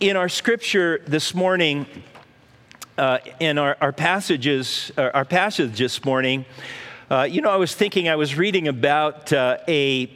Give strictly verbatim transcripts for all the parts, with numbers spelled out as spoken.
in our scripture this morning, uh, in our, our passages, uh, our passage this morning, uh, you know, I was thinking, I was reading about uh, a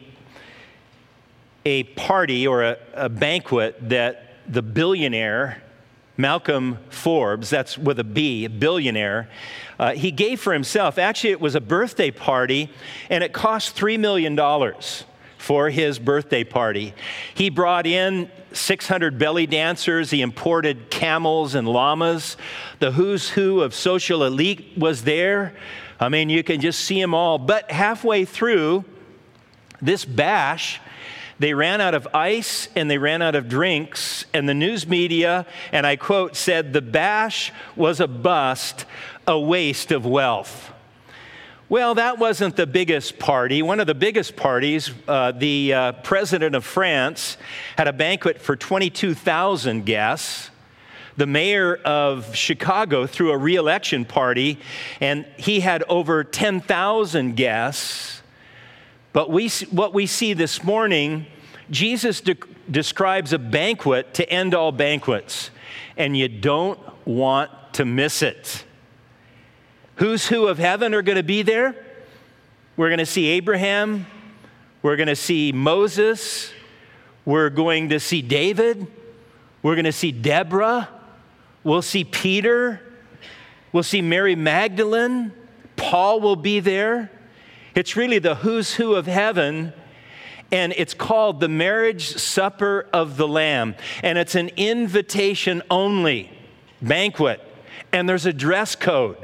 a party or a, a banquet that the billionaire Malcolm Forbes, that's with a B, a billionaire, uh, he gave for himself. Actually, it was a birthday party, and it cost three million dollars for his birthday party. He brought in six hundred belly dancers. He imported camels and llamas. The who's who of social elite was there. I mean, you can just see them all. But halfway through this bash, they ran out of ice and they ran out of drinks, and the news media, and I quote, said the bash was a bust, a waste of wealth. Well, that wasn't the biggest party. One of the biggest parties, uh, the uh, president of France had a banquet for twenty-two thousand guests. The mayor of Chicago threw a re-election party, and he had over ten thousand guests. But we, what we see this morning, Jesus de- describes a banquet to end all banquets, and you don't want to miss it. Who's who of heaven are going to be there? We're going to see Abraham. We're going to see Moses. We're going to see David. We're going to see Deborah. We'll see Peter. We'll see Mary Magdalene. Paul will be there. It's really the who's who of heaven, and it's called the marriage supper of the Lamb. And it's an invitation-only banquet, and there's a dress code.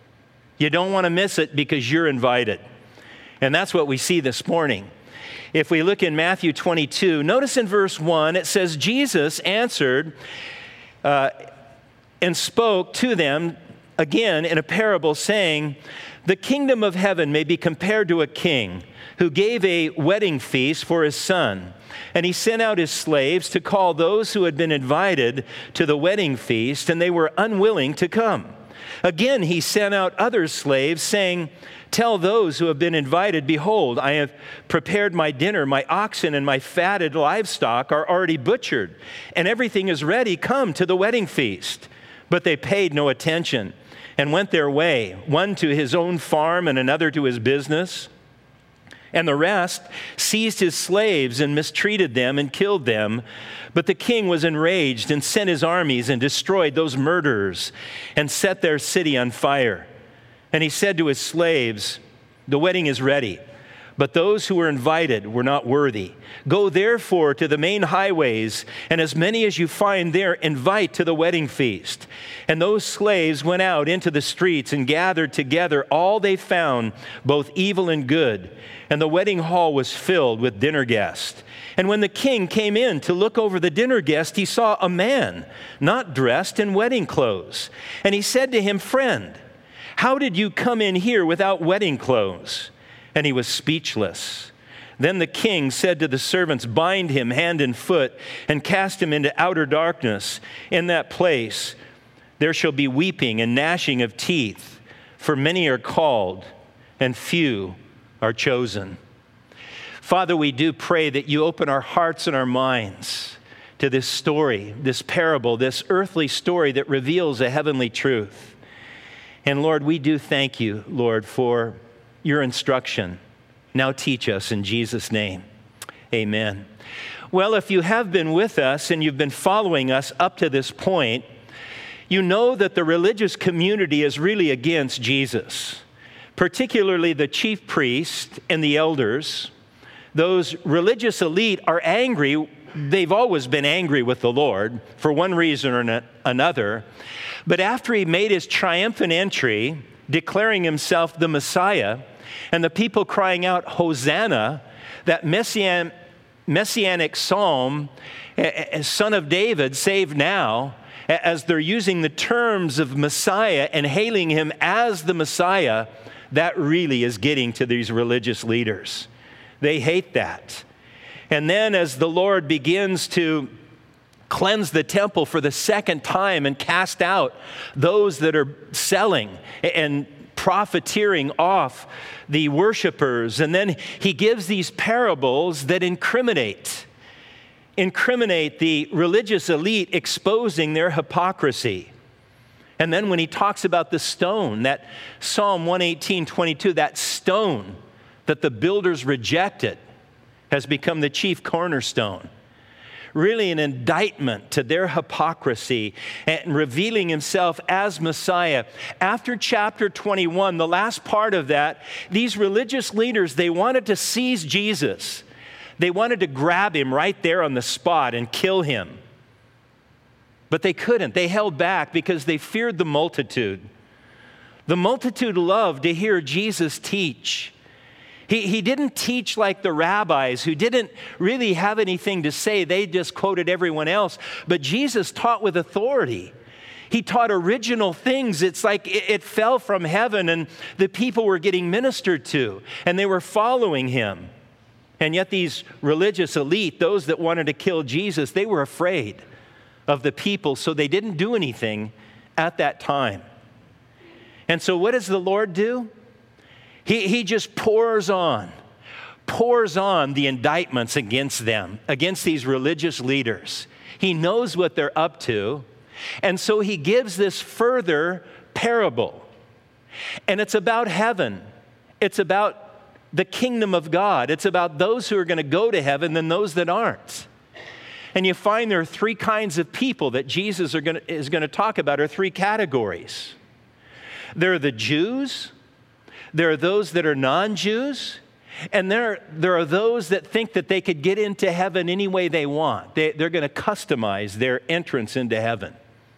You don't want to miss it because you're invited. And that's what we see this morning. If we look in Matthew twenty-two, notice in verse one, it says, Jesus answered uh, and spoke to them again in a parable, saying, the kingdom of heaven may be compared to a king who gave a wedding feast for his son. And he sent out his slaves to call those who had been invited to the wedding feast, and they were unwilling to come. Again, he sent out other slaves, saying, tell those who have been invited, behold, I have prepared my dinner. My oxen and my fatted livestock are already butchered, and everything is ready. Come to the wedding feast. But they paid no attention and went their way, one to his own farm and another to his business. And the rest seized his slaves and mistreated them and killed them. But the king was enraged and sent his armies and destroyed those murderers and set their city on fire. And he said to his slaves, the wedding is ready, but those who were invited were not worthy. Go therefore to the main highways, and as many as you find there, invite to the wedding feast. And those slaves went out into the streets and gathered together all they found, both evil and good. And the wedding hall was filled with dinner guests. And when the king came in to look over the dinner guests, he saw a man not dressed in wedding clothes. And he said to him, friend, how did you come in here without wedding clothes? And he was speechless. Then the king said to the servants, bind him hand and foot and cast him into outer darkness. In that place there shall be weeping and gnashing of teeth, for many are called and few are chosen. Father, we do pray that you open our hearts and our minds to this story, this parable, this earthly story that reveals a heavenly truth. And Lord, we do thank you, Lord, for your instruction. Now teach us in Jesus' name. Amen. Well, if you have been with us and you've been following us up to this point, you know that the religious community is really against Jesus, particularly the chief priest and the elders. Those religious elite are angry. They've always been angry with the Lord for one reason or another. But after he made his triumphant entry, declaring himself the Messiah, and the people crying out, Hosanna, that messian, messianic psalm, Son of David, save now, as they're using the terms of Messiah and hailing him as the Messiah, that really is getting to these religious leaders. They hate that. And then as the Lord begins to cleanse the temple for the second time and cast out those that are selling and profiteering off the worshipers. And then he gives these parables that incriminate. incriminate the religious elite, exposing their hypocrisy. And then when he talks about the stone, that Psalm one eighteen, twenty-two, that stone that the builders rejected has become the chief cornerstone. Really an indictment to their hypocrisy and revealing himself as Messiah. After chapter twenty-one, the last part of that, these religious leaders, they wanted to seize Jesus. They wanted to grab him right there on the spot and kill him. But they couldn't. They held back because they feared the multitude. The multitude loved to hear Jesus teach. He, he didn't teach like the rabbis who didn't really have anything to say. They just quoted everyone else. But Jesus taught with authority. He taught original things. It's like it, it fell from heaven and the people were getting ministered to and they were following him. And yet these religious elite, those that wanted to kill Jesus, they were afraid of the people, so they didn't do anything at that time. And so what does the Lord do? He, he just pours on, pours on the indictments against them, against these religious leaders. He knows what they're up to, and so he gives this further parable. And it's about heaven. It's about the kingdom of God. It's about those who are going to go to heaven and those that aren't. And you find there are three kinds of people that Jesus are going to, is going to talk about, or three categories. There are the Jews, there are those that are non-Jews, and there, there are those that think that they could get into heaven any way they want. They, they're going to customize their entrance into heaven.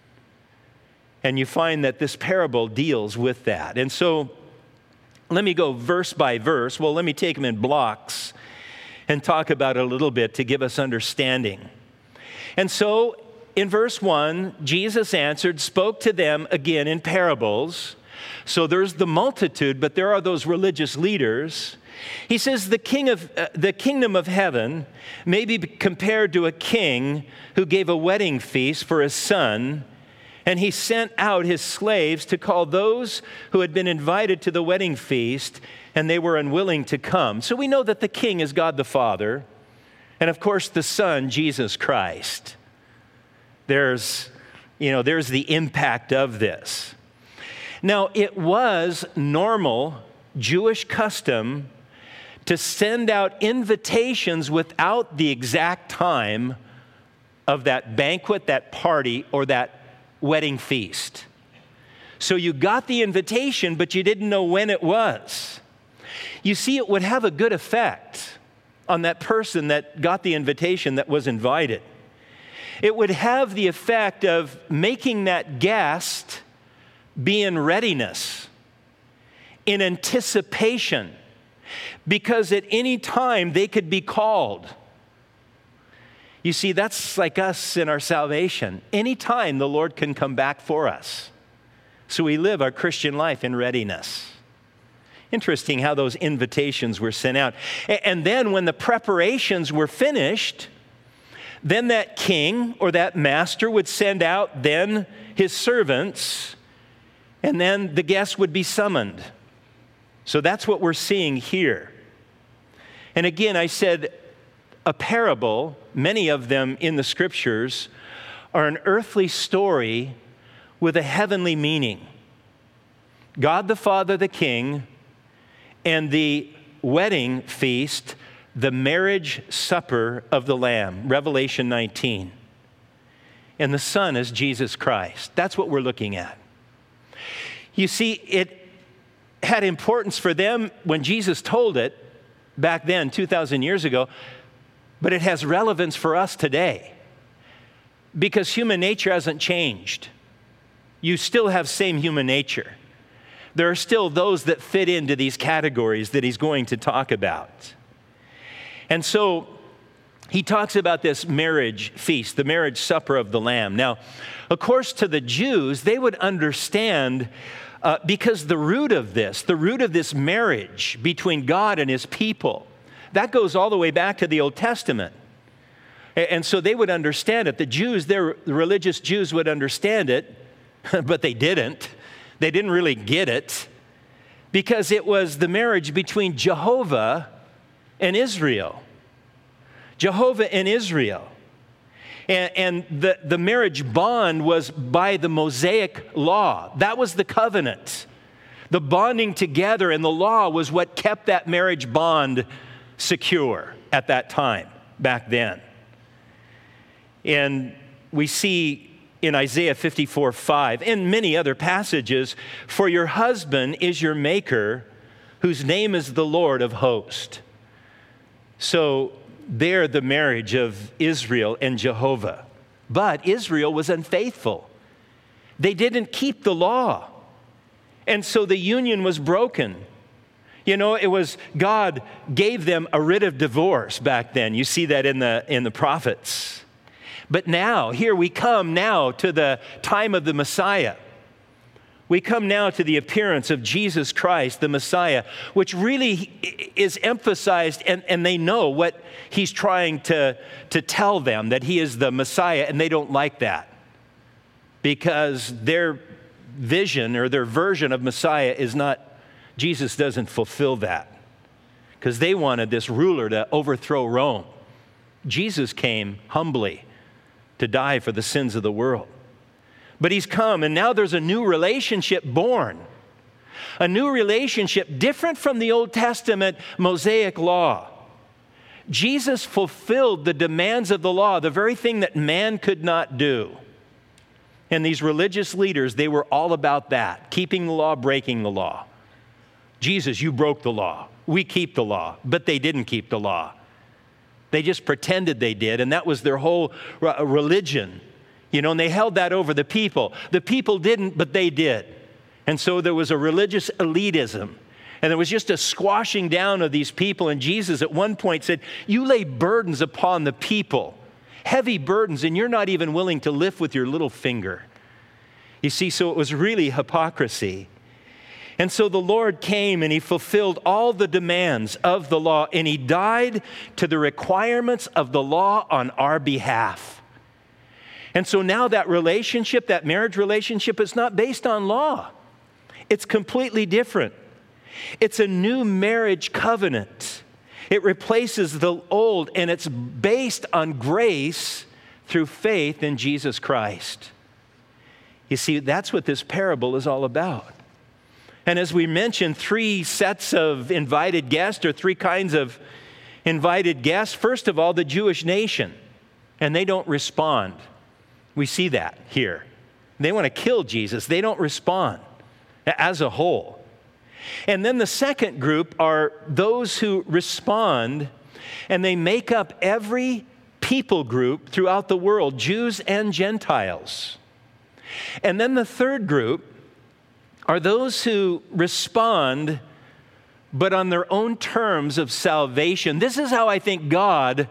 And you find that this parable deals with that. And so let me go verse by verse. Well, let me take them in blocks and talk about it a little bit to give us understanding. And so in verse one, Jesus answered, spoke to them again in parables. So there's the multitude, but there are those religious leaders. He says the king of uh, the kingdom of heaven may be compared to a king who gave a wedding feast for his son, and he sent out his slaves to call those who had been invited to the wedding feast, and they were unwilling to come. So we know that the king is God the Father, and of course the Son, Jesus Christ. There's, you know, there's the impact of this. Now, it was normal Jewish custom to send out invitations without the exact time of that banquet, that party, or that wedding feast. So you got the invitation, but you didn't know when it was. You see, it would have a good effect on that person that got the invitation, that was invited. It would have the effect of making that guest be in readiness, in anticipation, because at any time they could be called. You see, that's like us in our salvation. Anytime the Lord can come back for us. So we live our Christian life in readiness. Interesting how those invitations were sent out. And then when the preparations were finished, then that king or that master would send out then his servants, and then the guests would be summoned. So that's what we're seeing here. And again, I said a parable, many of them in the scriptures, are an earthly story with a heavenly meaning. God the Father, the King, and the wedding feast, the marriage supper of the Lamb, Revelation nineteen. And the Son is Jesus Christ. That's what we're looking at. You see, it had importance for them when Jesus told it back then, two thousand years ago, but it has relevance for us today because human nature hasn't changed. You still have same human nature. There are still those that fit into these categories that he's going to talk about. And so he talks about this marriage feast, the marriage supper of the Lamb. Now, of course, to the Jews, they would understand uh, because the root of this, the root of this marriage between God and his people, that goes all the way back to the Old Testament. And so they would understand it. The Jews, their the religious Jews would understand it, but they didn't. They didn't really get it because it was the marriage between Jehovah and Israel. Jehovah and Israel. And, and the, the marriage bond was by the Mosaic law. That was the covenant. The bonding together and the law was what kept that marriage bond secure at that time, back then. And we see in Isaiah fifty-four five and many other passages, for your husband is your maker, whose name is the Lord of hosts. So there the marriage of Israel and Jehovah. But Israel was unfaithful. They didn't keep the law. And so the union was broken. You know, it was God gave them a writ of divorce back then. You see that in the in the prophets. But now, here we come now to the time of the Messiah. We come now to the appearance of Jesus Christ, the Messiah, which really is emphasized, and, and they know what he's trying to, to tell them, that he is the Messiah, and they don't like that because their vision or their version of Messiah is not, Jesus doesn't fulfill that because they wanted this ruler to overthrow Rome. Jesus came humbly to die for the sins of the world. But he's come, and now there's a new relationship born. A new relationship different from the Old Testament Mosaic law. Jesus fulfilled the demands of the law, the very thing that man could not do. And these religious leaders, they were all about that, keeping the law, breaking the law. Jesus, you broke the law. We keep the law, but they didn't keep the law. They just pretended they did, and that was their whole religion. You know, and they held that over the people. The people didn't, but they did. And so there was a religious elitism, and there was just a squashing down of these people. And Jesus at one point said, you lay burdens upon the people, heavy burdens, and you're not even willing to lift with your little finger. You see, so it was really hypocrisy. And so the Lord came and he fulfilled all the demands of the law, and he died to the requirements of the law on our behalf. And so now that relationship, that marriage relationship, is not based on law. It's completely different. It's a new marriage covenant. It replaces the old, and it's based on grace through faith in Jesus Christ. You see, that's what this parable is all about. And as we mentioned, three sets of invited guests, or three kinds of invited guests. First of all, the Jewish nation, and they don't respond. We see that here. They want to kill Jesus. They don't respond as a whole. And then the second group are those who respond, and they make up every people group throughout the world, Jews and Gentiles. And then the third group are those who respond, but on their own terms of salvation. This is how I think God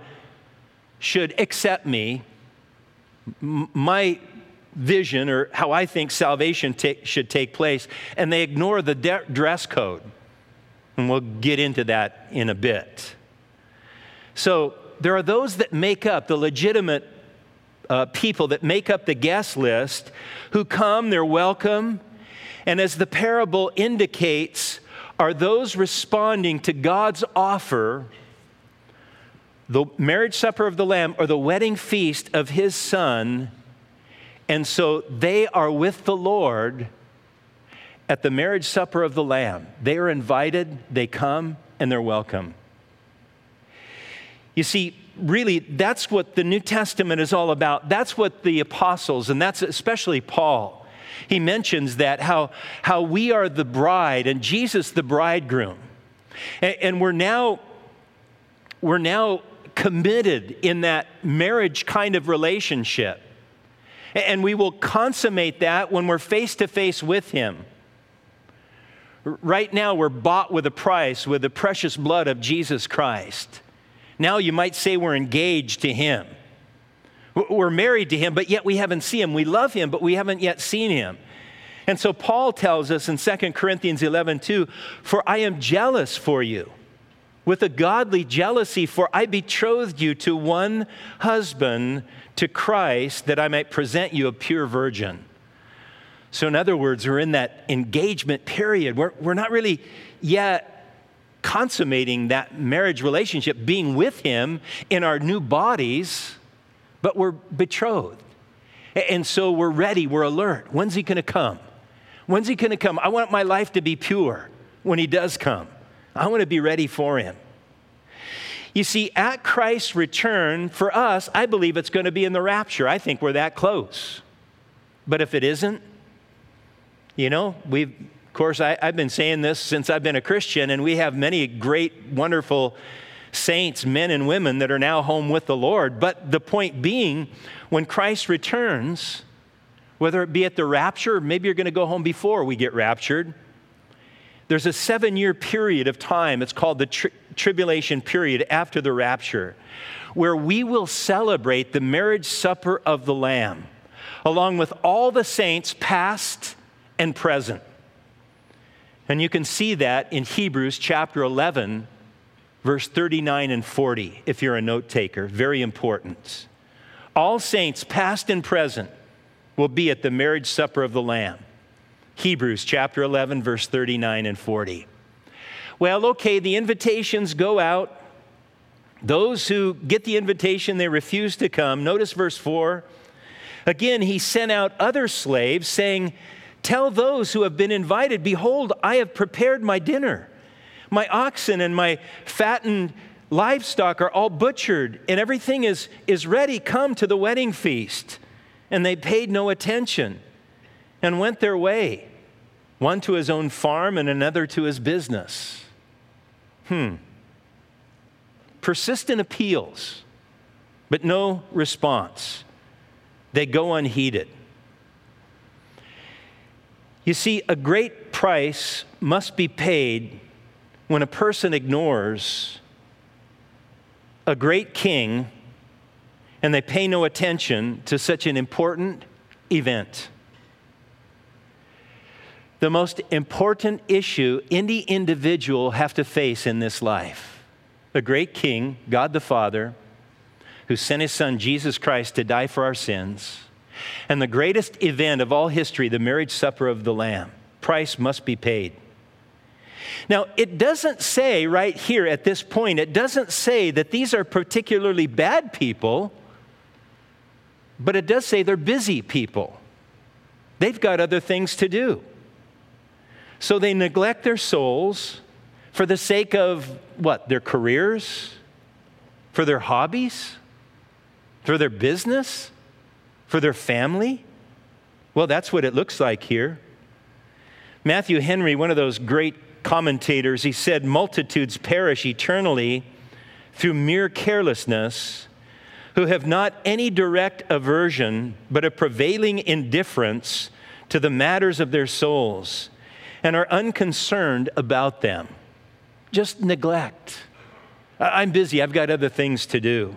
should accept me, my vision, or how I think salvation ta- should take place. And they ignore the de- dress code. And we'll get into that in a bit. So there are those that make up the legitimate uh, people that make up the guest list, who come, they're welcome. And as the parable indicates, are those responding to God's offer, the marriage supper of the Lamb, or the wedding feast of his Son. And so they are with the Lord at the marriage supper of the Lamb. They are invited, they come, and they're welcome. You see, really, that's what the New Testament is all about. That's what the apostles, and that's especially Paul, he mentions that, how, how we are the bride and Jesus the bridegroom. And, and we're now, we're now committed in that marriage kind of relationship. And we will consummate that when we're face to face with him. Right now, we're bought with a price, with the precious blood of Jesus Christ. Now you might say we're engaged to him. We're married to him, but yet we haven't seen him. We love him, but we haven't yet seen him. And so Paul tells us in Second Corinthians eleven two, for I am jealous for you with a godly jealousy, for I betrothed you to one husband, to Christ, that I might present you a pure virgin. So in other words, we're in that engagement period. We're, we're not really yet consummating that marriage relationship, being with him in our new bodies, but we're betrothed. And so we're ready, we're alert. When's he going to come? When's he going to come? I want my life to be pure when he does come. I want to be ready for him. You see, at Christ's return, for us, I believe it's going to be in the rapture. I think we're that close. But if it isn't, you know, we've, of course, I, I've been saying this since I've been a Christian, and we have many great, wonderful saints, men and women that are now home with the Lord. But the point being, when Christ returns, whether it be at the rapture, or maybe you're going to go home before we get raptured, there's a seven-year period of time. It's called the tri- tribulation period after the rapture, where we will celebrate the marriage supper of the Lamb, along with all the saints past and present. And you can see that in Hebrews chapter eleven, verse thirty-nine and forty, if you're a note taker. Very important. All saints, past and present, will be at the marriage supper of the Lamb. Hebrews chapter eleven, verse thirty-nine and forty. Well, okay, the invitations go out. Those who get the invitation, they refuse to come. Notice verse four. Again, he sent out other slaves, saying, "Tell those who have been invited, behold, I have prepared my dinner. My oxen and my fattened livestock are all butchered, and everything is, is ready. Come to the wedding feast." And they paid no attention and went their way, one to his own farm and another to his business. Hmm. Persistent appeals, but no response. They go unheeded. You see, a great price must be paid when a person ignores a great king and they pay no attention to such an important event. The most important issue any individual have to face in this life. A great king, God the Father, who sent his son Jesus Christ to die for our sins, and the greatest event of all history, the marriage supper of the Lamb. Price must be paid. Now, it doesn't say right here at this point, it doesn't say that these are particularly bad people, but it does say they're busy people. They've got other things to do. So they neglect their souls for the sake of what? Their careers? For their hobbies? For their business? For their family? Well, that's what it looks like here. Matthew Henry, one of those great commentators, he said, "Multitudes perish eternally through mere carelessness, who have not any direct aversion, but a prevailing indifference to the matters of their souls, and are unconcerned about them." Just neglect. I'm busy, I've got other things to do.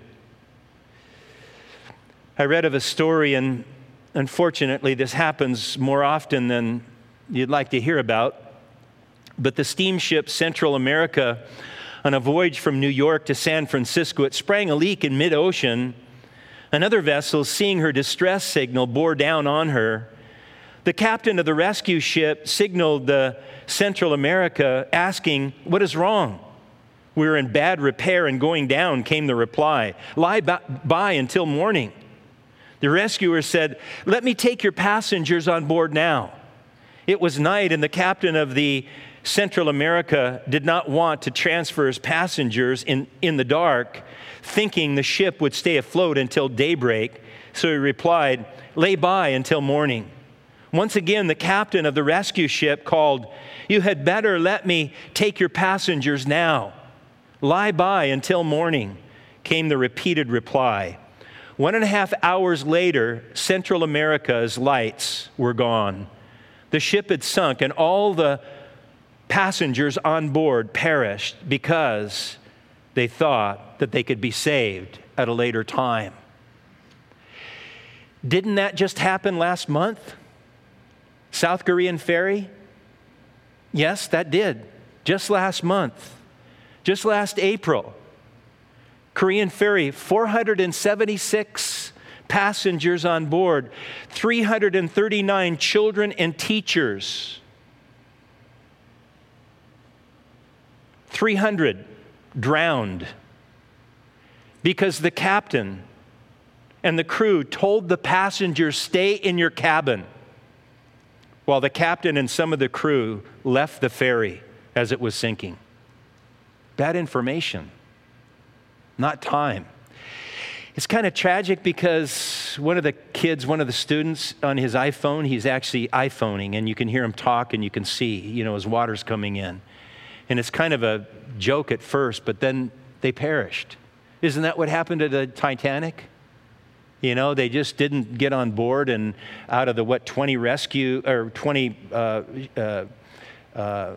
I read of a story, and unfortunately this happens more often than you'd like to hear about, but the steamship Central America, on a voyage from New York to San Francisco, it sprang a leak in mid-ocean. Another vessel, seeing her distress signal, bore down on her. The captain of the rescue ship signaled the Central America, asking, "What is wrong?" "We're in bad repair and going down," came the reply. "Lie by until morning." The rescuer said, "Let me take your passengers on board now." It was night, and the captain of the Central America did not want to transfer his passengers in, in the dark, thinking the ship would stay afloat until daybreak. So he replied, "Lay by until morning." Once again, the captain of the rescue ship called, "You had better let me take your passengers now. Lie by until morning," came the repeated reply. One and a half hours later, Central America's lights were gone. The ship had sunk, and all the passengers on board perished because they thought that they could be saved at a later time. Didn't that just happen last month? South Korean ferry? Yes, that did. Just last month. Just last April. Korean ferry, four hundred seventy-six passengers on board, three hundred thirty-nine children and teachers. three hundred drowned because the captain and the crew told the passengers, "Stay in your cabin," while the captain and some of the crew left the ferry as it was sinking. Bad information, not time. It's kind of tragic because one of the kids, one of the students on his iPhone, he's actually iPhoning, and you can hear him talk and you can see, you know, his water's coming in. And it's kind of a joke at first, but then they perished. Isn't that what happened to the Titanic? You know, they just didn't get on board, and out of the, what, twenty rescue, or twenty uh, uh, uh,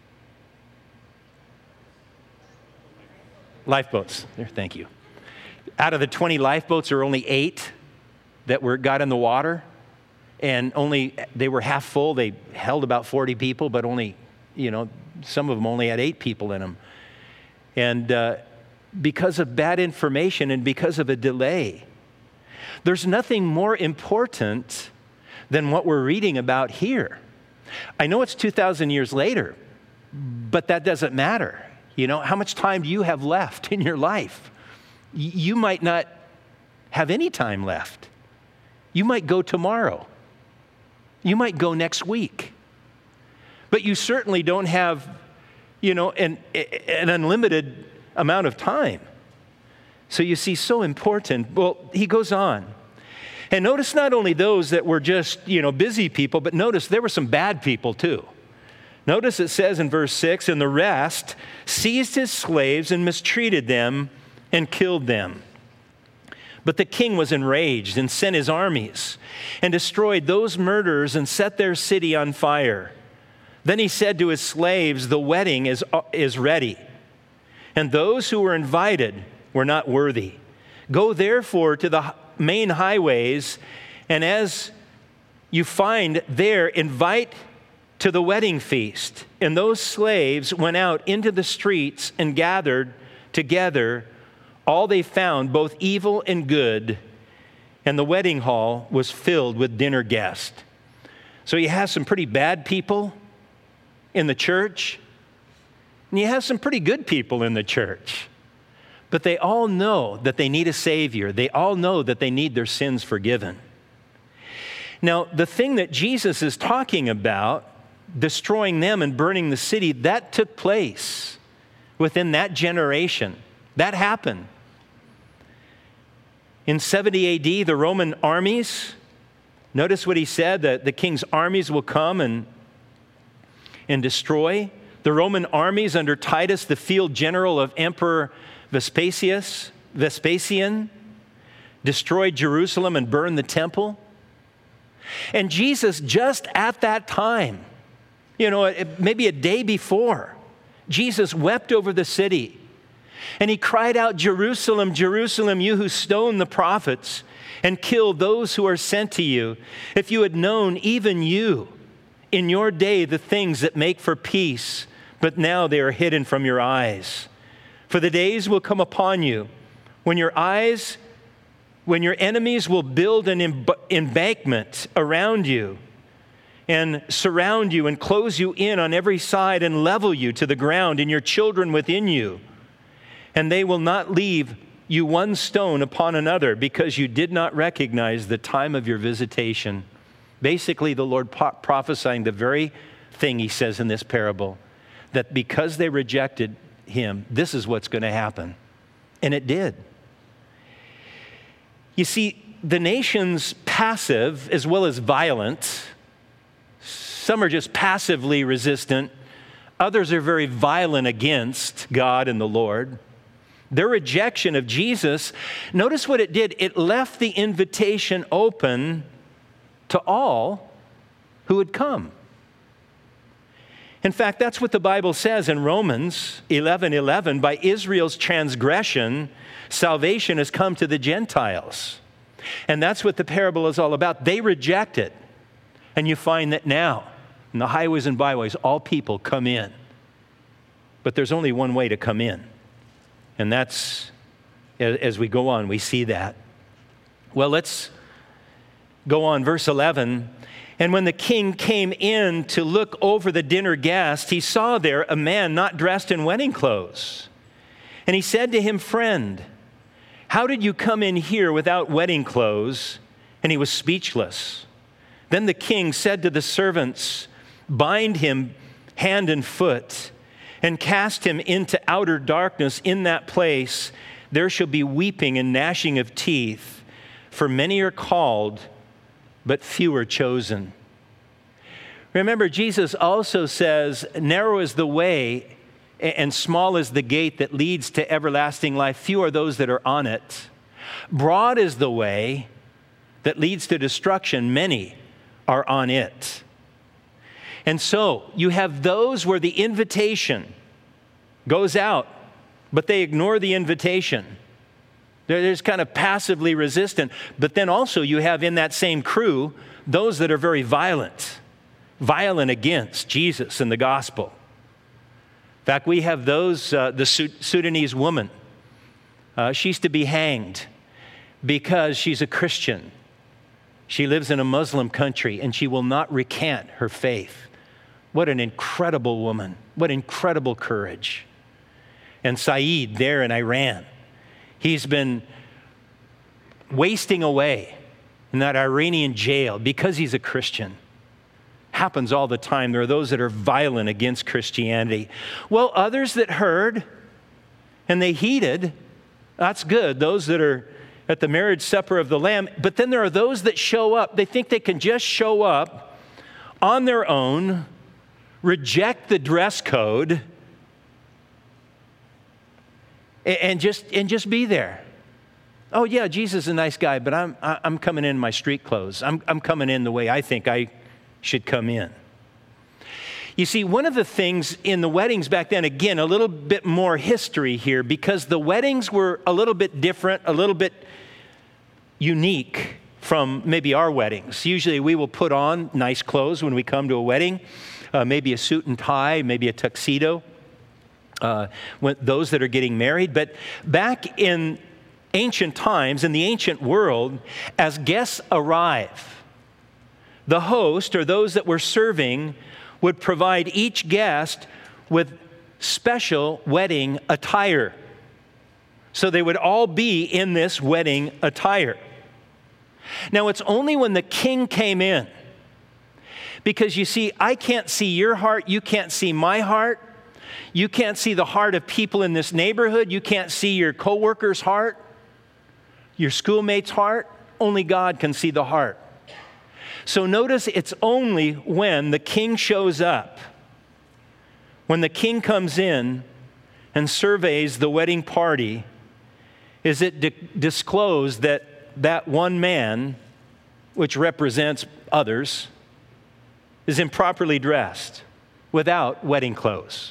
lifeboats, there, thank you. Out of the twenty lifeboats, there were only eight that were got in the water, and only, they were half full. They held about forty people, but only, you know, some of them only had eight people in them. And uh, because of bad information and because of a delay, there's nothing more important than what we're reading about here. I know it's two thousand years later, but that doesn't matter. You know, how much time do you have left in your life? Y- you might not have any time left. You might go tomorrow. You might go next week. But you certainly don't have, you know, an, an unlimited amount of time. So you see, so important. Well, he goes on. And notice not only those that were just, you know, busy people, but notice there were some bad people too. Notice it says in verse six, "And the rest seized his slaves and mistreated them and killed them. But the king was enraged and sent his armies and destroyed those murderers and set their city on fire. Then he said to his slaves, 'The wedding is, is ready, and those who were invited were not worthy. Go therefore to the main highways, and as you find there, invite to the wedding feast.' And those slaves went out into the streets and gathered together all they found, both evil and good, and the wedding hall was filled with dinner guests." So you have some pretty bad people in the church, and you have some pretty good people in the church. But they all know that they need a Savior. They all know that they need their sins forgiven. Now, the thing that Jesus is talking about, destroying them and burning the city, that took place within that generation. That happened. In seventy A D, the Roman armies, notice what he said, that the king's armies will come and, and destroy. The Roman armies under Titus, the field general of Emperor Vespasius, Vespasian, destroyed Jerusalem and burned the temple. And Jesus, just at that time, you know, maybe a day before, Jesus wept over the city. And he cried out, "Jerusalem, Jerusalem, you who stone the prophets and kill those who are sent to you. If you had known, even you, in your day, the things that make for peace, but now they are hidden from your eyes. For the days will come upon you when your eyes, when your enemies will build an emb- embankment around you and surround you and close you in on every side and level you to the ground and your children within you. And they will not leave you one stone upon another because you did not recognize the time of your visitation." Basically, the Lord pro- prophesying the very thing he says in this parable, that because they rejected him, this is what's going to happen. And it did. You see, the nation's passive as well as violent. Some are just passively resistant. Others are very violent against God and the Lord. Their rejection of Jesus, notice what it did. It left the invitation open to all who would come. In fact, that's what the Bible says in Romans eleven eleven. By Israel's transgression, salvation has come to the Gentiles. And that's what the parable is all about. They reject it. And you find that now, in the highways and byways, all people come in. But there's only one way to come in. And that's, as we go on, we see that. Well, let's go on. Verse eleven. "And when the king came in to look over the dinner guests, he saw there a man not dressed in wedding clothes. And he said to him, 'Friend, How did you come in here without wedding clothes?" And he was speechless. Then the king said to the servants, "Bind him hand and foot, and cast him into outer darkness. In that place there shall be weeping and gnashing of teeth, for many are called, but few are chosen." Remember, Jesus also says, "Narrow is the way and small is the gate that leads to everlasting life. Few are those that are on it. Broad is the way that leads to destruction. Many are on it." And so you have those where the invitation goes out, but they ignore the invitation. They're just kind of passively resistant. But then also you have in that same crew those that are very violent, violent against Jesus and the gospel. In fact, we have those, uh, the Sudanese woman. Uh, she's to be hanged because she's a Christian. She lives in a Muslim country and she will not recant her faith. What an incredible woman. What incredible courage. And Saeed there in Iran, he's been wasting away in that Iranian jail because he's a Christian. Happens all the time. There are those that are violent against Christianity. Well, others that heard and they heeded, that's good. Those that are at the marriage supper of the Lamb. But then there are those that show up. They think they can just show up on their own, reject the dress code, and just and just be there. Oh yeah, Jesus is a nice guy, but I'm I'm coming in my street clothes. I'm I'm coming in the way I think I should come in. You see, one of the things in the weddings back then, again, a little bit more history here, because the weddings were a little bit different, a little bit unique from maybe our weddings. Usually we will put on nice clothes when we come to a wedding. Uh, maybe a suit and tie, maybe a tuxedo, uh, when, those that are getting married. But back in ancient times, in the ancient world, as guests arrive, the host or those that were serving would provide each guest with special wedding attire. So they would all be in this wedding attire. Now, it's only when the king came in, because you see, I can't see your heart, you can't see my heart, you can't see the heart of people in this neighborhood, you can't see your coworker's heart, your schoolmate's heart. Only God can see the heart. So notice it's only when the king shows up, when the king comes in and surveys the wedding party, is it di- disclosed that that one man, which represents others, is improperly dressed without wedding clothes.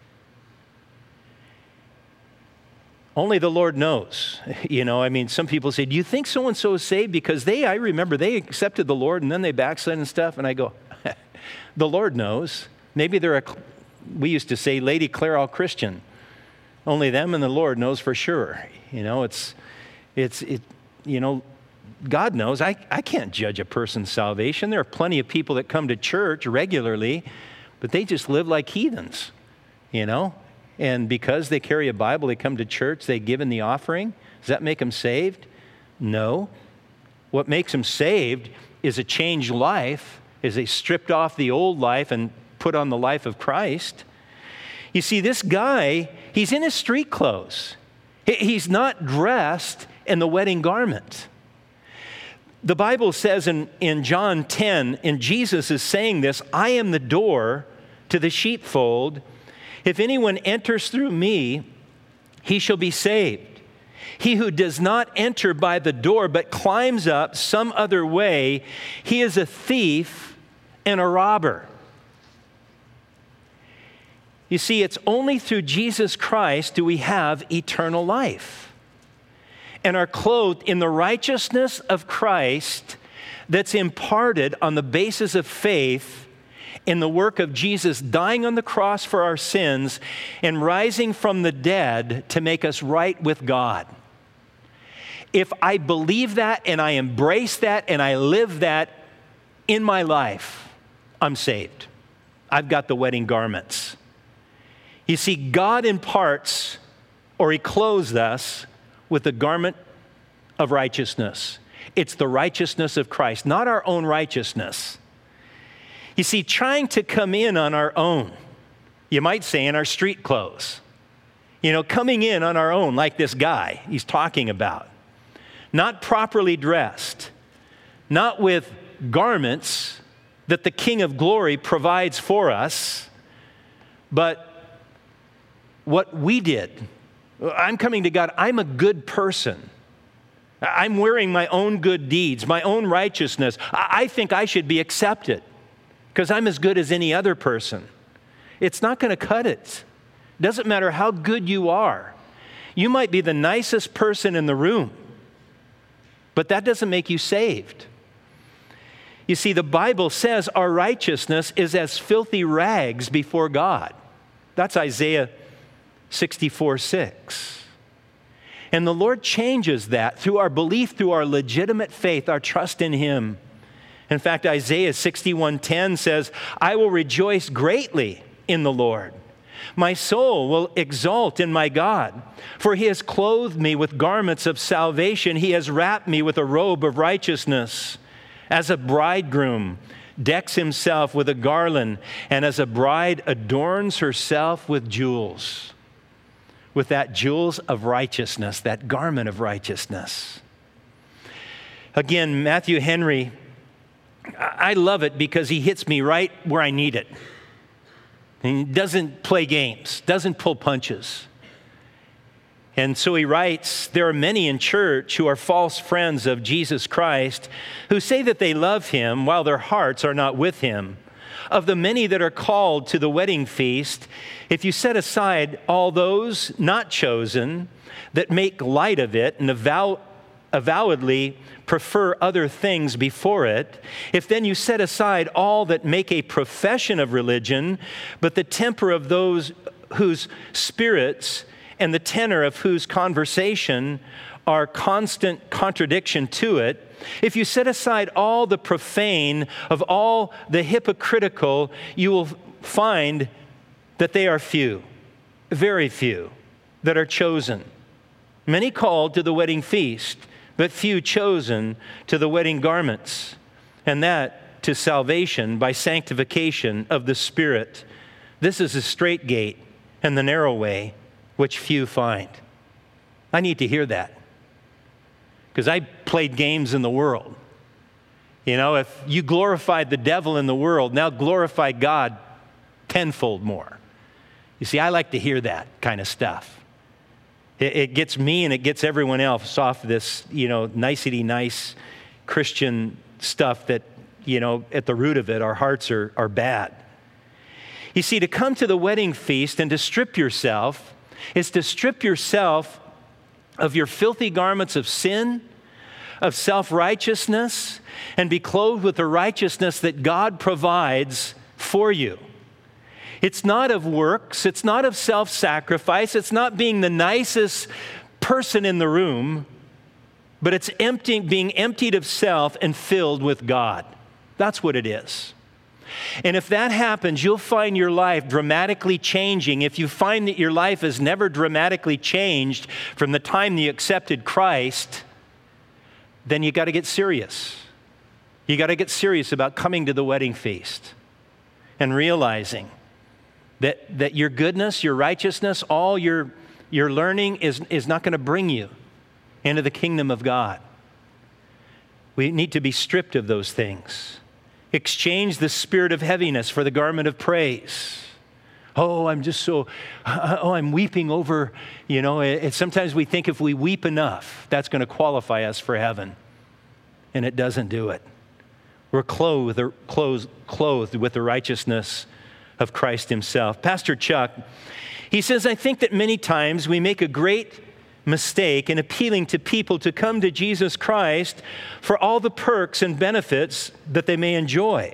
Only the Lord knows. You know, I mean, some people say, "Do you think so-and-so is saved?" Because they, I remember, they accepted the Lord and then they backslid and stuff. And I go, the Lord knows. Maybe they're a, we used to say, Lady Clairol Christian. Only them and the Lord knows for sure. You know, it's, it's, it, you know, God knows. I, I can't judge a person's salvation. There are plenty of people that come to church regularly, but they just live like heathens, you know? And because they carry a Bible, they come to church, they give in the offering. Does that make them saved? No. What makes them saved is a changed life, is they stripped off the old life and put on the life of Christ. You see, this guy, he's in his street clothes. He's not dressed in the wedding garment. The Bible says in, in John ten, and Jesus is saying this, "I am the door to the sheepfold. If anyone enters through me, he shall be saved. He who does not enter by the door, but climbs up some other way, he is a thief and a robber." You see, it's only through Jesus Christ do we have eternal life, and are clothed in the righteousness of Christ that's imparted on the basis of faith in the work of Jesus dying on the cross for our sins and rising from the dead to make us right with God. If I believe that and I embrace that and I live that in my life, I'm saved. I've got the wedding garments. You see, God imparts, or He clothes us with the garment of righteousness. It's the righteousness of Christ, not our own righteousness. You see, trying to come in on our own, you might say in our street clothes, you know, coming in on our own like this guy he's talking about, not properly dressed, not with garments that the King of Glory provides for us, but what we did. I'm coming to God, I'm a good person. I'm wearing my own good deeds, my own righteousness. I think I should be accepted because I'm as good as any other person. It's not going to cut it. Doesn't matter how good you are. You might be the nicest person in the room, but that doesn't make you saved. You see, the Bible says our righteousness is as filthy rags before God. That's Isaiah sixty-four six. And the Lord changes that through our belief, through our legitimate faith, our trust in Him. In fact, Isaiah sixty-one ten says, I will rejoice greatly in the Lord. My soul will exult in my God, for He has clothed me with garments of salvation. He has wrapped me with a robe of righteousness. As a bridegroom decks himself with a garland, and as a bride adorns herself with jewels, with that jewels of righteousness, that garment of righteousness. Again, Matthew Henry, I love it because he hits me right where I need it. He doesn't play games, doesn't pull punches. And so he writes, there are many in church who are false friends of Jesus Christ who say that they love Him while their hearts are not with Him. Of the many that are called to the wedding feast, if you set aside all those not chosen that make light of it and avow, avowedly prefer other things before it, if then you set aside all that make a profession of religion, but the temper of those whose spirits and the tenor of whose conversation are constant contradiction to it, if you set aside all the profane of all the hypocritical, you will find that they are few, very few, that are chosen. Many called to the wedding feast, but few chosen to the wedding garments, and that to salvation by sanctification of the Spirit. This is the straight gate and the narrow way, which few find. I need to hear that. Because I played games in the world. You know, if you glorified the devil in the world, now glorify God tenfold more. You see, I like to hear that kind of stuff. It, it gets me and it gets everyone else off this, you know, nicety nice Christian stuff that, you know, at the root of it, our hearts are, are bad. You see, to come to the wedding feast and to strip yourself is to strip yourself of your filthy garments of sin, of self-righteousness, and be clothed with the righteousness that God provides for you. It's not of works. It's not of self-sacrifice. It's not being the nicest person in the room, but it's emptying, being emptied of self and filled with God. That's what it is. And if that happens, you'll find your life dramatically changing. If you find that your life has never dramatically changed from the time you accepted Christ, then you got to get serious. You got to get serious about coming to the wedding feast and realizing that, that your goodness, your righteousness, all your, your learning is, is not going to bring you into the kingdom of God. We need to be stripped of those things. Exchange the spirit of heaviness for the garment of praise. Oh, I'm just so, oh, I'm weeping over, you know, it, sometimes we think if we weep enough, that's going to qualify us for heaven. And it doesn't do it. We're clothed, clothed, clothed with the righteousness of Christ Himself. Pastor Chuck, he says, I think that many times we make a great mistake in appealing to people to come to Jesus Christ for all the perks and benefits that they may enjoy.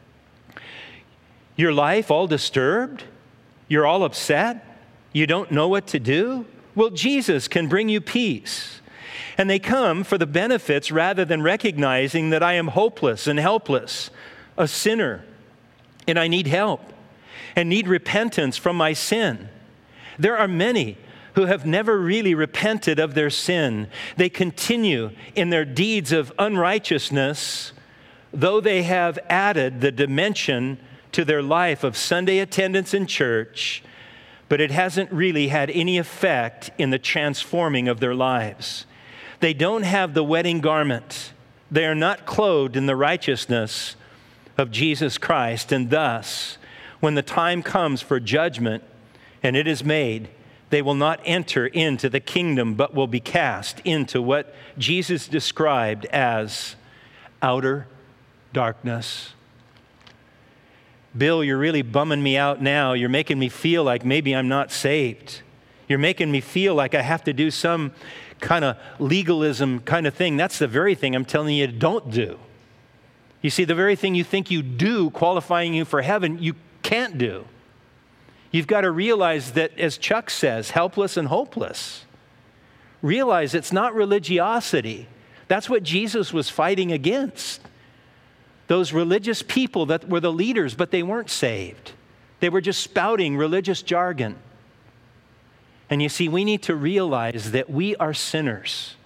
Your life all disturbed? You're all upset? You don't know what to do? Well, Jesus can bring you peace. And they come for the benefits rather than recognizing that I am hopeless and helpless, a sinner, and I need help and need repentance from my sin. There are many who have never really repented of their sin. They continue in their deeds of unrighteousness, though they have added the dimension to their life of Sunday attendance in church, but it hasn't really had any effect in the transforming of their lives. They don't have the wedding garment. They are not clothed in the righteousness of Jesus Christ, and thus, when the time comes for judgment, and it is made, they will not enter into the kingdom, but will be cast into what Jesus described as outer darkness. Bill, you're really bumming me out now. You're making me feel like maybe I'm not saved. You're making me feel like I have to do some kind of legalism kind of thing. That's the very thing I'm telling you don't do. You see, the very thing you think you do, qualifying you for heaven, you can't do. You've got to realize that, as Chuck says, helpless and hopeless. Realize it's not religiosity. That's what Jesus was fighting against. Those religious people that were the leaders, but they weren't saved. They were just spouting religious jargon. And you see, we need to realize that we are sinners.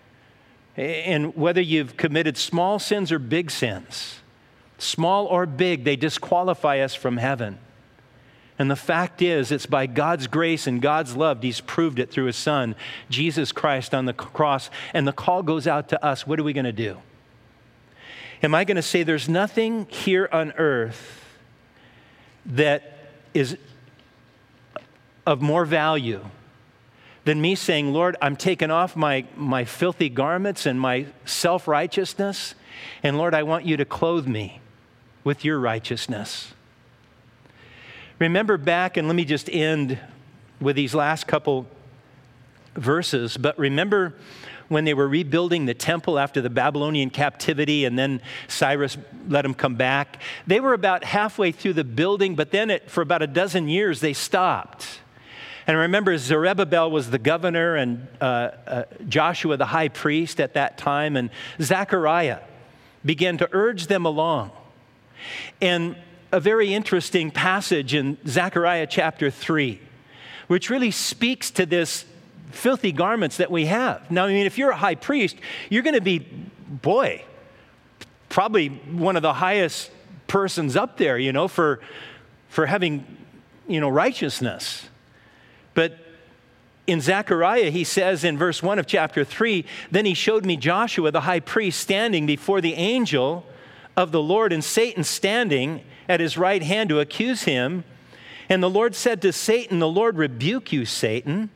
And whether you've committed small sins or big sins, small or big, they disqualify us from heaven. And the fact is, it's by God's grace and God's love, He's proved it through His Son, Jesus Christ, on the cross. And the call goes out to us. What are we going to do? Am I going to say there's nothing here on earth that is of more value than me saying, Lord, I'm taking off my, my filthy garments and my self-righteousness, and Lord, I want you to clothe me with your righteousness. Remember back, and let me just end with these last couple verses, but remember when they were rebuilding the temple after the Babylonian captivity, and then Cyrus let them come back. They were about halfway through the building, but then it, for about a dozen years, they stopped. And remember, Zerubbabel was the governor, and uh, uh, Joshua the high priest at that time, and Zechariah began to urge them along. And a very interesting passage in Zechariah chapter three, which really speaks to this filthy garments that we have. Now, I mean, if you're a high priest, you're going to be, boy, probably one of the highest persons up there, you know, for, for having, you know, righteousness. But in Zechariah, he says in verse one of chapter three, then he showed me Joshua, the high priest, standing before the angel of the Lord, and Satan standing at his right hand to accuse him. And the Lord said to Satan, the Lord rebuke you, Satan.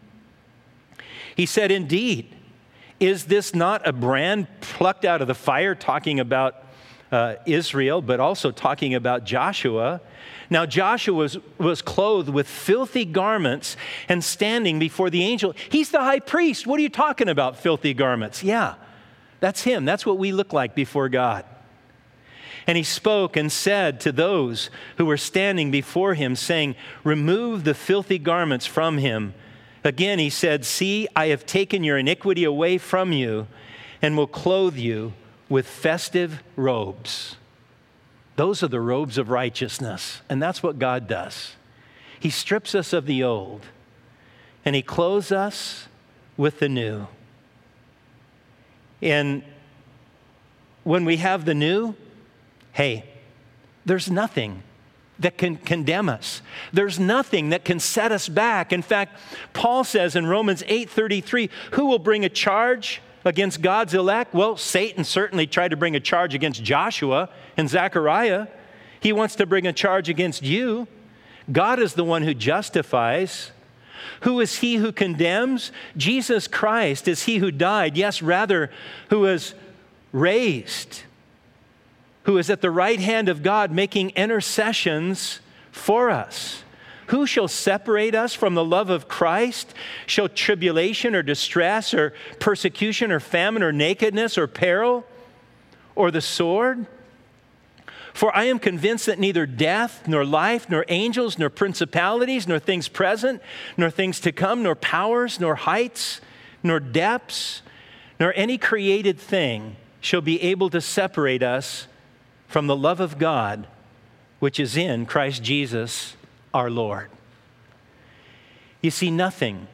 He said, indeed, is this not a brand plucked out of the fire, talking about uh, Israel, but also talking about Joshua? Now Joshua was, was clothed with filthy garments and standing before the angel. He's the high priest. What are you talking about, filthy garments? Yeah, that's him. That's what we look like before God. And he spoke and said to those who were standing before him, saying, remove the filthy garments from him. Again, he said, see, I have taken your iniquity away from you and will clothe you with festive robes. Those are the robes of righteousness. And that's what God does. He strips us of the old and he clothes us with the new. And when we have the new, hey, there's nothing that can condemn us. There's nothing that can set us back. In fact, Paul says in Romans eight thirty-three, who will bring a charge against God's elect? Well, Satan certainly tried to bring a charge against Joshua and Zechariah. He wants to bring a charge against you. God is the one who justifies. Who is he who condemns? Jesus Christ is he who died. Yes, rather, who is raised, who is at the right hand of God making intercessions for us. Who shall separate us from the love of Christ? Shall tribulation or distress or persecution or famine or nakedness or peril or the sword? For I am convinced that neither death, nor life, nor angels, nor principalities, nor things present, nor things to come, nor powers, nor heights, nor depths, nor any created thing shall be able to separate us from the love of God, which is in Christ Jesus our Lord. You see, nothing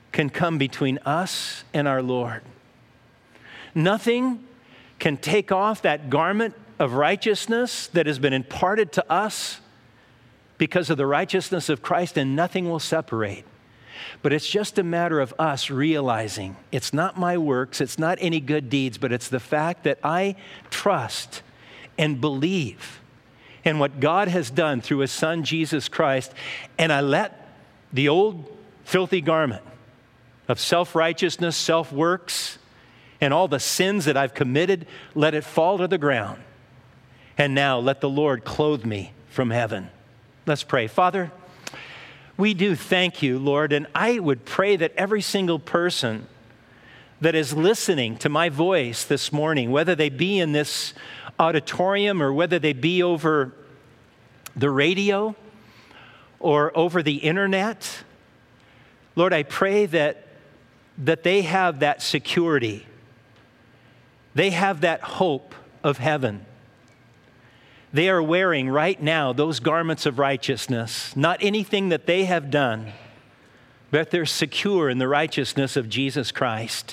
can come between us and our Lord. Nothing can take off that garment of righteousness that has been imparted to us because of the righteousness of Christ, and nothing will separate. But it's just a matter of us realizing it's not my works, it's not any good deeds, but it's the fact that I trust and believe in what God has done through His Son, Jesus Christ, and I let the old filthy garment of self-righteousness, self-works, and all the sins that I've committed, let it fall to the ground. And now let the Lord clothe me from heaven. Let's pray. Father, we do thank you, Lord, and I would pray that every single person that is listening to my voice this morning, whether they be in this auditorium or whether they be over the radio or over the internet, Lord, I pray that, that they have that security. They have that hope of heaven. They are wearing right now those garments of righteousness, not anything that they have done, but they're secure in the righteousness of Jesus Christ.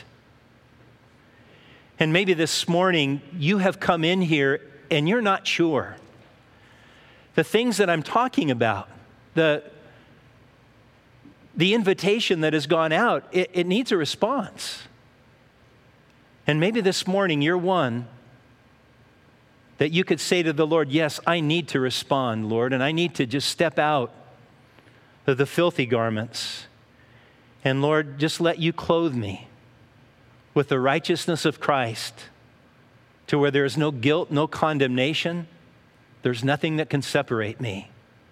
And maybe this morning you have come in here and you're not sure. The things that I'm talking about, the, the invitation that has gone out, it, it needs a response. And maybe this morning you're one that you could say to the Lord, yes, I need to respond, Lord, and I need to just step out of the filthy garments. And Lord, just let you clothe me with the righteousness of Christ to where there is no guilt, no condemnation. There's nothing that can separate me.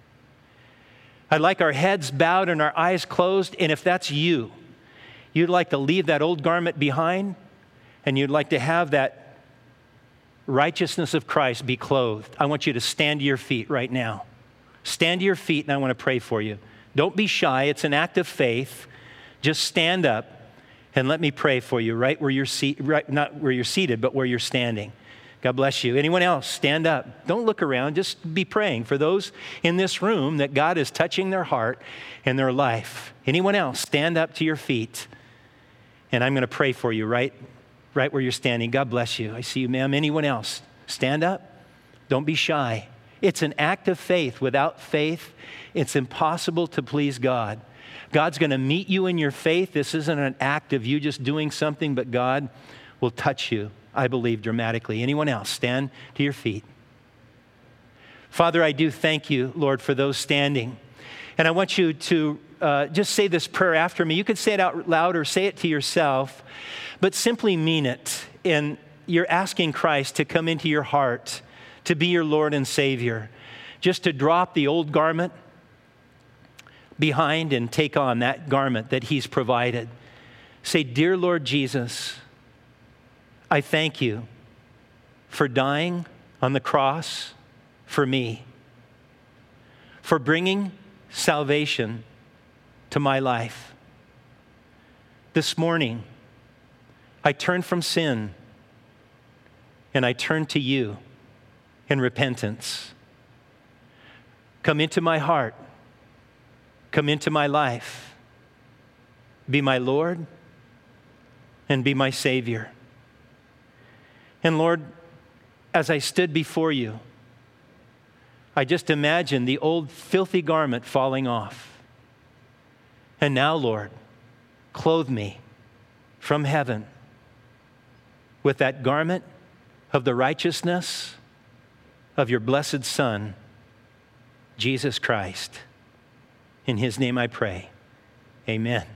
I'd like our heads bowed and our eyes closed, and if that's you, you'd like to leave that old garment behind, and you'd like to have that righteousness of Christ be clothed, I want you to stand to your feet right now. Stand to your feet, and I want to pray for you. Don't be shy. It's an act of faith. Just stand up and let me pray for you right where you're seated, right, not where you're seated, but where you're standing. God bless you. Anyone else, stand up. Don't look around. Just be praying for those in this room that God is touching their heart and their life. Anyone else, stand up to your feet, and I'm going to pray for you right right where you're standing. God bless you. I see you, ma'am. Anyone else? Stand up. Don't be shy. It's an act of faith. Without faith, it's impossible to please God. God's going to meet you in your faith. This isn't an act of you just doing something, but God will touch you, I believe, dramatically. Anyone else? Stand to your feet. Father, I do thank you, Lord, for those standing. And I want you to uh, just say this prayer after me. You could say it out loud or say it to yourself, but simply mean it. And you're asking Christ to come into your heart, to be your Lord and Savior, just to drop the old garment behind and take on that garment that He's provided. Say, dear Lord Jesus, I thank you for dying on the cross for me, for bringing salvation to my life. This morning, I turn from sin and I turn to you in repentance. Come into my heart. Come into my life. Be my Lord and be my Savior. And Lord, as I stood before you, I just imagined the old filthy garment falling off. And now, Lord, clothe me from heaven with that garment of the righteousness of your blessed Son, Jesus Christ. In His name I pray. Amen.